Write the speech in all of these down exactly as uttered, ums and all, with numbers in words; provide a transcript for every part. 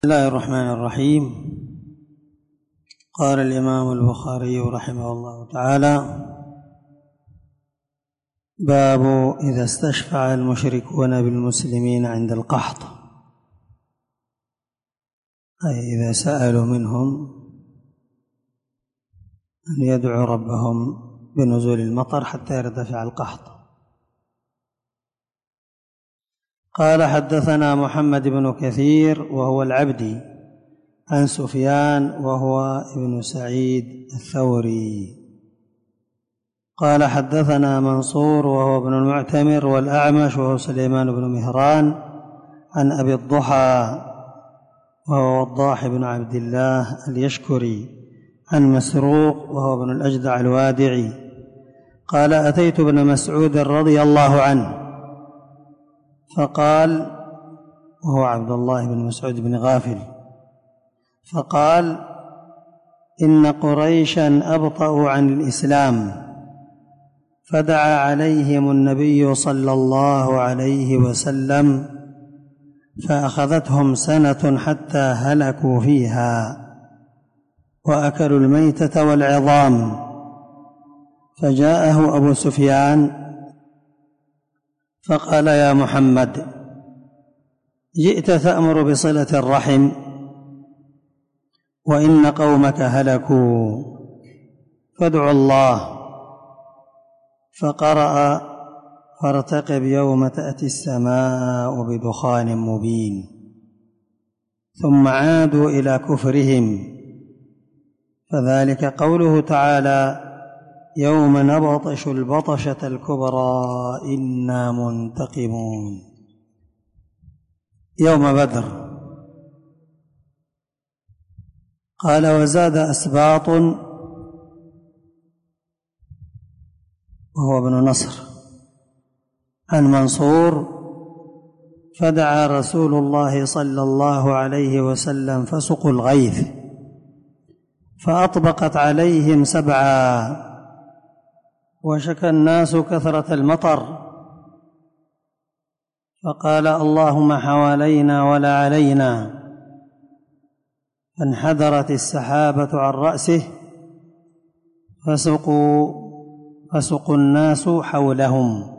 بسم الله الرحمن الرحيم. قال الإمام البخاري رحمه الله تعالى: باب إذا استشفع المشركون بالمسلمين عند القحط، أي إذا سألوا منهم أن يدعوا ربهم بنزول المطر حتى يرتفع القحط. قال: حدثنا محمد بن كثير وهو العبدي عن سفيان وهو ابن سعيد الثوري قال: حدثنا منصور وهو ابن المعتمر والأعمش وهو سليمان بن مهران عن أبي الضحى وهو وضاح بن عبد الله اليشكري عن مسروق وهو ابن الأجدع الوادعي قال: أتيت ابن مسعود رضي الله عنه فقال، وهو عبد الله بن مسعود بن غافل، فقال: إن قريشا أبطأوا عن الإسلام، فدعا عليهم النبي صلى الله عليه وسلم فأخذتهم سنة حتى هلكوا فيها وأكلوا الميتة والعظام. فجاءه أبو سفيان فقال: يا محمد، جئت تأمر بصلة الرحم وإن قومك هلكوا، فادع الله. فقرأ: فارتقب يوم تأتي السماء بدخان مبين. ثم عادوا إلى كفرهم، فذلك قوله تعالى: يوم نبطش البطشة الكبرى إنا منتقمون. يوم بدر. قال: وزاد أسباط وهو ابن نصر عن منصور: فدعا رسول الله صلى الله عليه وسلم فسقوا الغيث، فأطبقت عليهم سبعا، وشكى الناس كثرة المطر، فقال: اللهم حوالينا ولا علينا، فانحدرت السحابة عن رأسه فسقوا فسقوا الناس حولهم.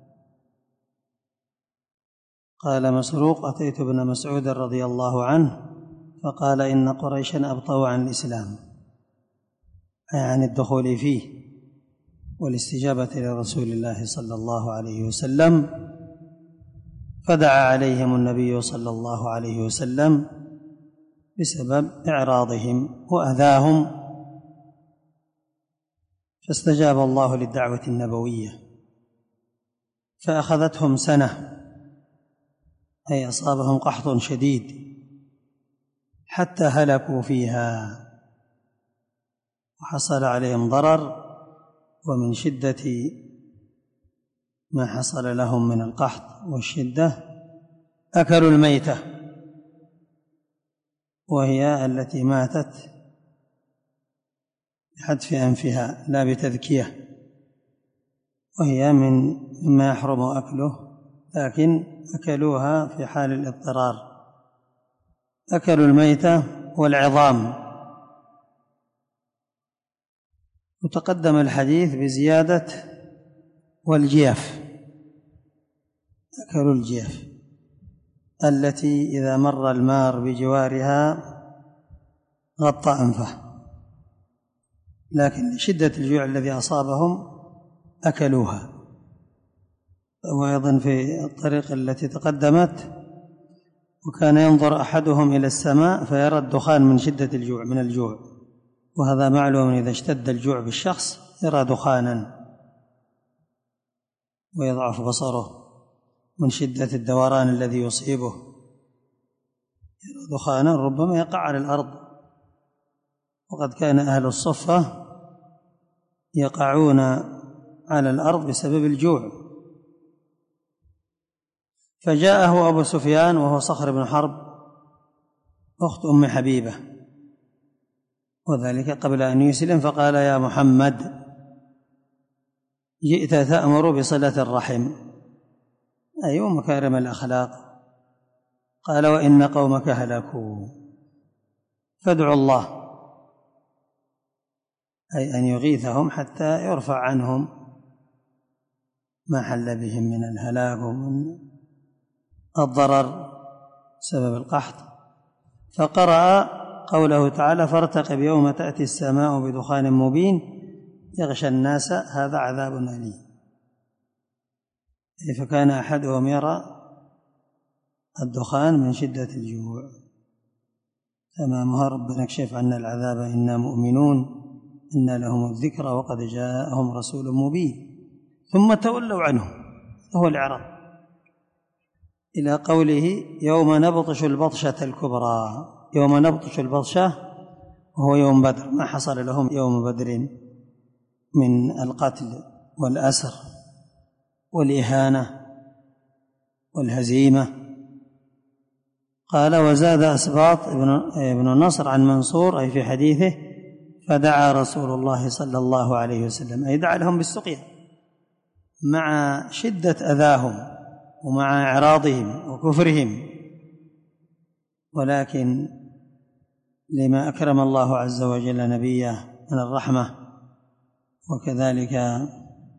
قال مسروق: أتيت ابن مسعود رضي الله عنه فقال: إن قريشا أبطأوا عن الإسلام، أي عن الدخول فيه والاستجابة لرسول الله صلى الله عليه وسلم، فدعا عليهم النبي صلى الله عليه وسلم بسبب إعراضهم وأذاهم، فاستجاب الله للدعوة النبوية، فأخذتهم سنة، أي أصابهم قحط شديد حتى هلكوا فيها، وحصل عليهم ضرر، ومن شدة ما حصل لهم من القحط والشدة أكلوا الميتة، وهي التي ماتت بحتف أنفها لا بتذكية، وهي من مما يحرم أكله، لكن أكلوها في حال الاضطرار، أكلوا الميتة والعظام. وتقدم الحديث بزيادة والجيف، أكلوا الجيف التي إذا مر المار بجوارها غطى أنفه، لكن لشدة الجوع الذي أصابهم أكلوها. وأيضا في الطريق التي تقدمت: وكان ينظر أحدهم إلى السماء فيرى الدخان من شدة الجوع من الجوع، وهذا معلوم، إذا اشتد الجوع بالشخص يرى دخانا ويضعف بصره من شدة الدوران الذي يصيبه، يرى دخانا ربما يقع على الأرض. وقد كان أهل الصفة يقعون على الأرض بسبب الجوع. فجاءه أبو سفيان وهو صخر بن حرب أخت أم حبيبة، وذلك قبل أن يسلم، فقال: يا محمد، جئت تأمر بصلة الرحم، أي مكارم الأخلاق، قال وإن قومك هلكوا فادعوا الله أي أن يغيثهم حتى يرفع عنهم ما حل بهم من الهلاك ومن الضرر بسبب القحط. فقرأ قوله تعالى فارتقب يوم تأتي السماء بدخان مبين يغشى الناس هذا عذاب أليم. فكان أحدهم يرى الدخان من شدة الجوع تمامها ربنا اكشف عنا العذاب إنا مؤمنون إن لهم الذكرى وقد جاءهم رسول مبين ثم تولوا عنه هو الإعراض إلى قوله يوم نبطش البطشة الكبرى. يوم نبطش البطشة وهو يوم بدر، ما حصل لهم يوم بدر من القتل والأسر والإهانة والهزيمة. قال وزاد أسباط ابن النصر عن منصور أي في حديثه فدعا رسول الله صلى الله عليه وسلم أي دعا لهم بالسقيا مع شدة أذاهم ومع إعراضهم وكفرهم، ولكن لما أكرم الله عز وجل نبيه من الرحمة وكذلك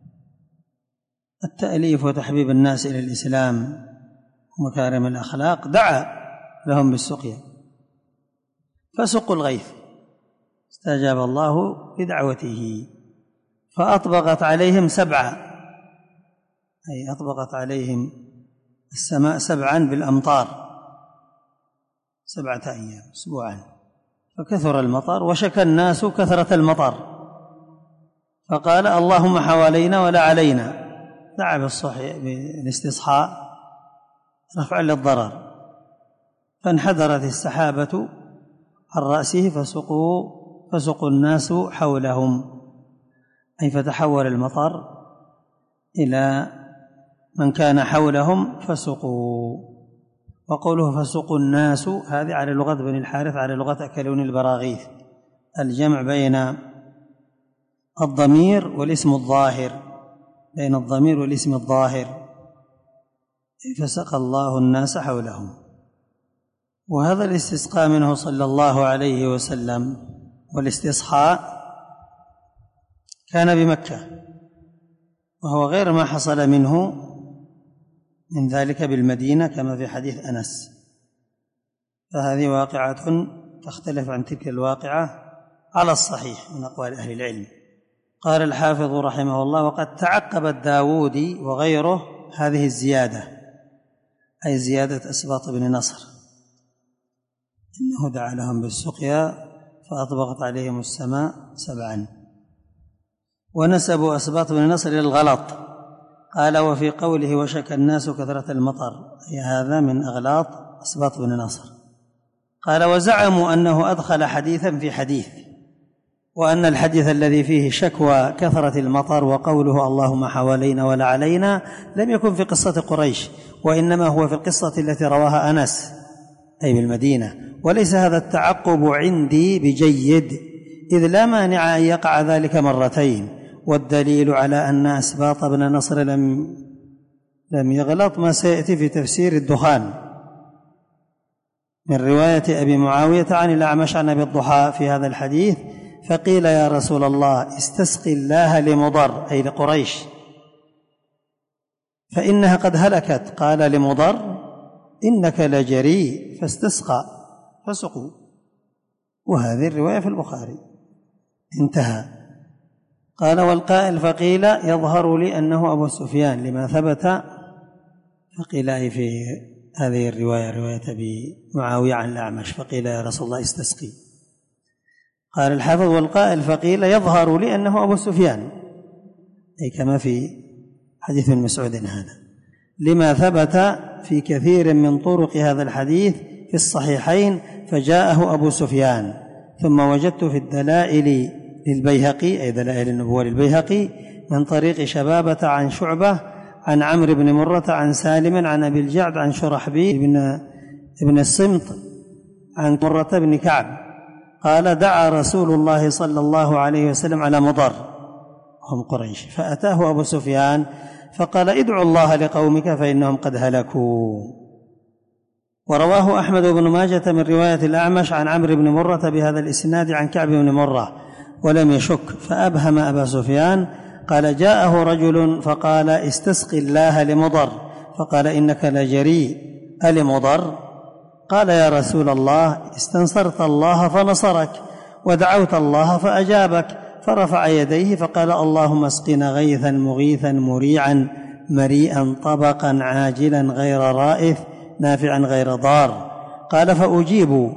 التأليف وتحبيب الناس إلى الإسلام ومكارم الأخلاق دعا لهم بالسقيا فسقوا الغيث استجاب الله بدعوته فأطبقت عليهم سبعة أي أطبقت عليهم السماء سبعا بالأمطار سبعة أيام أسبوعا فكثر المطر وشكى الناس كثرة المطر فقال اللهم حوالينا ولا علينا دعا بالصحي بالاستصحاء رفعا للضرر فانحدرت السحابة عن رأسه فسقوا فسقوا الناس حولهم أي فتحول المطر إلى من كان حولهم فسقوا. وقوله فسقوا الناس هذه على لغة بني الحارث على لغة أكلون البراغيث الجمع بين الضمير والاسم الظاهر بين الضمير والاسم الظاهر فسقى الله الناس حولهم. وهذا الاستسقاء منه صلى الله عليه وسلم والاستصحاء كان بمكة وهو غير ما حصل منه من ذلك بالمدينة كما في حديث أنس، فهذه واقعة تختلف عن تلك الواقعة على الصحيح من أقوال أهل العلم. قال الحافظ رحمه الله وقد تعقب الداودي وغيره هذه الزيادة أي زيادة أسباط بن نصر إنه دعا لهم بالسقيا فأطبقت عليهم السماء سبعا. ونسبوا أسباط بن نصر إلى الغلط قال وفي قوله وشكى الناس كثرة المطر أي هذا من أغلاط أسباط بن نصر. قال وزعموا أنه أدخل حديثا في حديث وأن الحديث الذي فيه شكوى كثرة المطر وقوله اللهم حوالينا ولا علينا لم يكن في قصة قريش وإنما هو في القصة التي رواها أنس أي بالمدينة. وليس هذا التعقب عندي بجيد إذ لا مانع أن يقع ذلك مرتين، والدليل على أن أسباط بن نصر لم لم يغلط ما سيأتي في تفسير الدخان من رواية أبي معاوية عن الأعمش عن أبي الضحى في هذا الحديث فقيل يا رسول الله استسقي الله لمضر أي لقريش فإنها قد هلكت قال لمضر إنك لجريء فاستسقى فسقوا. وهذه الرواية في البخاري انتهى. قال والقائل فقيل يظهر لي أنه أبو سفيان لما ثبت فقيل في هذه الرواية رواية أبي معاوية عن الأعمش فقيل يا رسول الله استسقي. قال الحافظ والقائل فقيل يظهر لي أنه أبو سفيان أي كما في حديث مسعود هذا لما ثبت في كثير من طرق هذا الحديث في الصحيحين فجاءه أبو سفيان. ثم وجدت في الدلائل للبيهقي أي دلائل النبوة للبيهقي من طريق شبابة عن شعبة عن عمرو بن مرة عن سالم عن أبي الجعد عن شرحبيل بن ابن الصمت عن مرة بن كعب قال دعا رسول الله صلى الله عليه وسلم على مضر هم قريش فأتاه أبو سفيان فقال ادعوا الله لقومك فإنهم قد هلكوا. ورواه أحمد بن ماجة من رواية الأعمش عن عمرو بن مرة بهذا الإسناد عن كعب بن مرة ولم يشك، فأبهم أبا سفيان. قال: جاءه رجل فقال: استسق الله لمضر، فقال: إنك لجريء ألمضر؟ قال: يا رسول الله، استنصرت الله فنصرك، ودعوت الله فأجابك. فرفع يديه فقال: اللهم اسقنا غيثا مغيثا مريعا مريئا طبقا عاجلا غير رائث نافعا غير ضار. قال: فأجيبوا،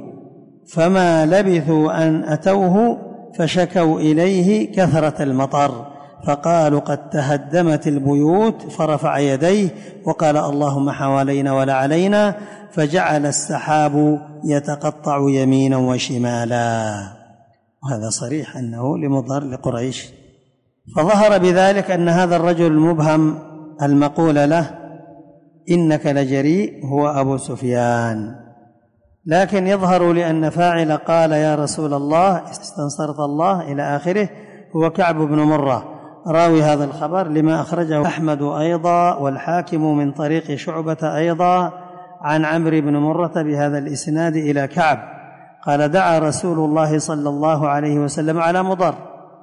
فما لبثوا أن أتوه فشكوا إليه كثرة المطر، فقالوا: قد تهدمت البيوت. فرفع يديه وقال: اللهم حوالينا ولا علينا، فجعل السحاب يتقطع يمينا وشمالا. وهذا صريح أنه لمضر لقريش. فظهر بذلك أن هذا الرجل المبهم المقول له إنك لجريء هو أبو سفيان، لكن يظهر لأن فاعل قال: يا رسول الله، استنصرت الله إلى آخره هو كعب بن مرة راوي هذا الخبر، لما أخرجه أحمد أيضا والحاكم من طريق شعبة أيضا عن عمرو بن مرة بهذا الإسناد إلى كعب. قال: دعا رسول الله صلى الله عليه وسلم على مضر،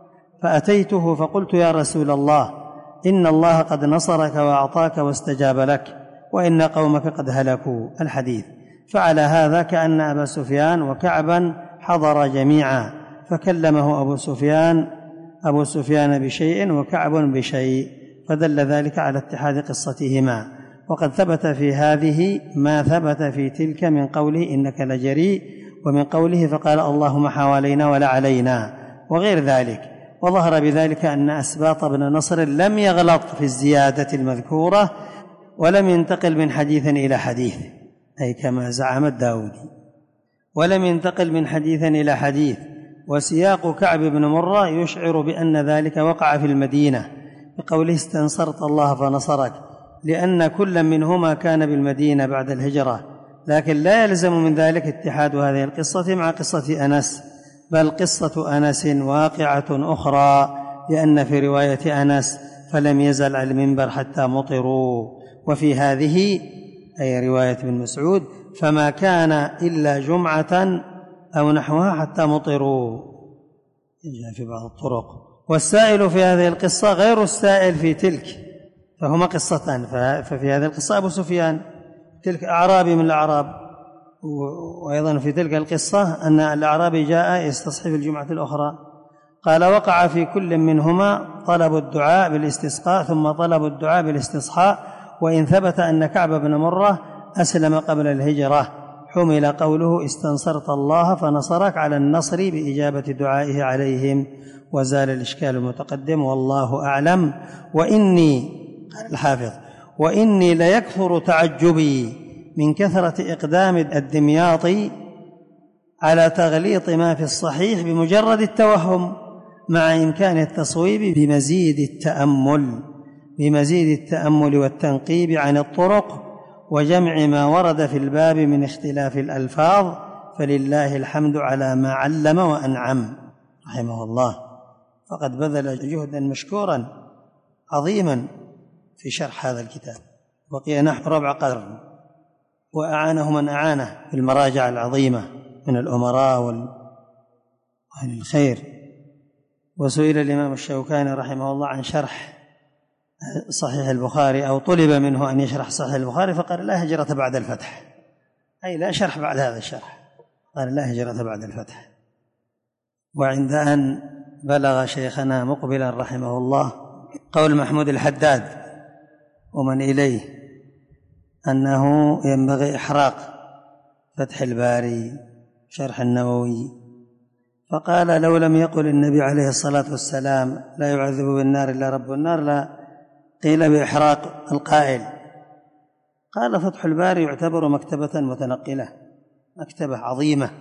فأتيته فقلت: يا رسول الله، إن الله قد نصرك وأعطاك واستجاب لك، وإن قومك قد هلكوا. الحديث. فعلى هذا كأن أبا سفيان وكعبا حضر جميعا، فكلمه أبو سفيان أبو سفيان بشيء وكعب بشيء، فدل ذلك على اتحاد قصتهما. وقد ثبت في هذه ما ثبت في تلك من قوله إنك لجريء، ومن قوله فقال: اللهم حوالينا ولا علينا، وغير ذلك. وظهر بذلك أن أسباط بن نصر لم يغلط في الزيادة المذكورة، ولم ينتقل من حديث إلى حديث، أي كما زعم الداودي، ولم ينتقل من حديث إلى حديث. وسياق كعب بن مرة يشعر بأن ذلك وقع في المدينة بقوله: استنصرت الله فنصرك، لأن كل منهما كان بالمدينة بعد الهجرة. لكن لا يلزم من ذلك اتحاد هذه القصة مع قصة أنس، بل قصة أنس واقعة أخرى، لأن في رواية أنس: فلم يزل على المنبر حتى مطروا، وفي هذه أي رواية ابن مسعود: فما كان إلا جمعة أو نحوها حتى مطروا، جاء في بعض الطرق. والسائل في هذه القصة غير السائل في تلك، فهما قصتان. ففي هذه القصة أبو سفيان، تلك أعرابي من الأعراب، وأيضا في تلك القصة أن الأعرابي جاء يستصحي في الجمعة الأخرى. قال: وقع في كل منهما طلب الدعاء بالاستسقاء ثم طلب الدعاء بالاستصحاء. وإن ثبت أن كعب بن مرة أسلم قبل الهجرة، حمل قوله استنصرت الله فنصرك على النصر بإجابة دعائه عليهم، وزال الإشكال المتقدم، والله أعلم. وإني قال الحافظ: وإني ليكثر تعجبي من كثرة إقدام الدمياطي على تغليط ما في الصحيح بمجرد التوهم، مع إمكان التصويب بمزيد التأمل بمزيد التأمل والتنقيب عن الطرق وجمع ما ورد في الباب من اختلاف الألفاظ، فلله الحمد على ما علم وأنعم رحمه الله. فقد بذل جهدا مشكورا عظيما في شرح هذا الكتاب، بقي نحو ربع قرن، وأعانه من أعانه في المراجع العظيمة من الأمراء وأهل الخير. وسئل الإمام الشوكاني رحمه الله عن شرح صحيح البخاري، أو طلب منه أن يشرح صحيح البخاري، فقال: لا هجرة بعد الفتح، أي لا شرح بعد هذا الشرح، قال: لا هجرة بعد الفتح. وعند أن بلغ شيخنا مقبلا رحمه الله قول محمود الحداد ومن إليه أنه ينبغي إحراق فتح الباري شرح النووي، فقال: لو لم يقل النبي عليه الصلاة والسلام لا يعذب بالنار إلا رب النار لا قيل بإحراق القائل. قال: فتح الباري يعتبر مكتبة متنقلة، مكتبة عظيمة،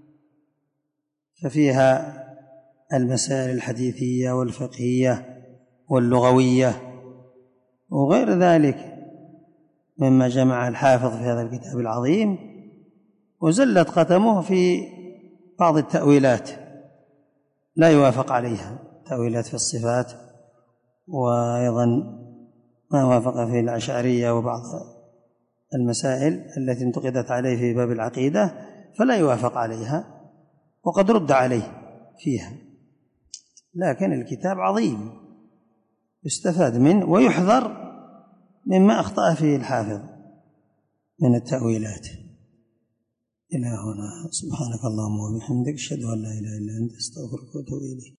ففيها المسائل الحديثية والفقهية واللغوية وغير ذلك مما جمع الحافظ في هذا الكتاب العظيم، وزلت قدمه في بعض التأويلات لا يوافق عليها، تأويلات في الصفات، وأيضا ما وافق في الأشعرية وبعض المسائل التي انتقدت عليه في باب العقيدة فلا يوافق عليها، وقد رد عليه فيها، لكن الكتاب عظيم يستفاد منه ويحذر مما أخطأ فيه الحافظ من التأويلات. إلى هنا، سبحانك اللهم وبحمدك، أشهد أن لا إله إلا أنت، أستغفرك وأتوب إليك.